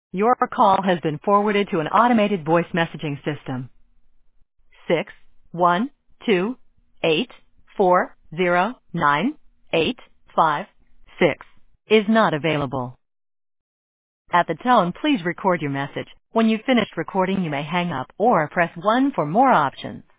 Your call has been forwarded to an automated voice messaging system. 61228409856 is not available. At the tone, please record your message. When you've finished recording, you may hang up or press 1 for more options.